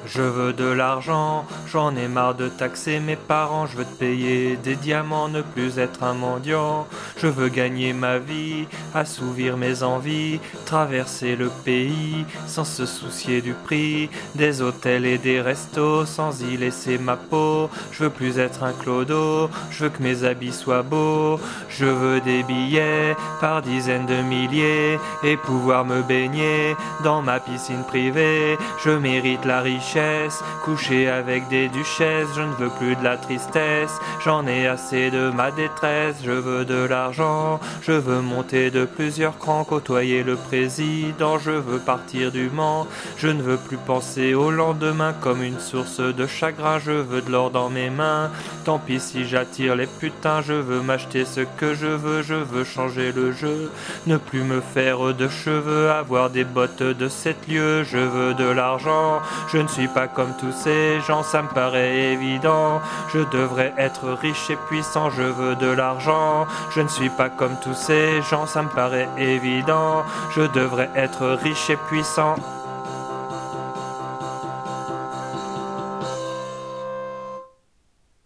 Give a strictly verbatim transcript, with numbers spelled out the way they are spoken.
Je veux de l'argent, j'en ai marre de taxer mes parents, je veux te payer des diamants, ne plus être un mendiant. Je veux gagner ma vie, assouvir mes envies, traverser le pays sans se soucier du prix, des hôtels et des restos sans y laisser ma peau. Je veux plus être un clodo, je veux que mes habits soient beaux. Je veux des billets par dizaines de milliers et pouvoir me baigner dans ma piscine privée. Je mérite la richesse, coucher avec des duchesses. Je ne veux plus de la tristesse, j'en ai assez de ma détresse. Je veux de l'argent, je veux monter de plusieurs crans, côtoyer le président. Je veux partir du Mans, je ne veux plus penser au lendemain comme une source de chagrin. Je veux de l'or dans mes mains, tant pis si j'attire les putains. Je veux m'acheter ce que je veux, je veux changer le jeu, ne plus me faire de cheveux, avoir des bottes de sept lieues. Je veux de l'argent, je ne suis pas comme tous ces gens, ça me paraît évident. Je devrais être riche et puissant, je veux de l'argent. Je ne suis pas comme tous ces gens, ça me paraît évident. Je devrais être riche et puissant.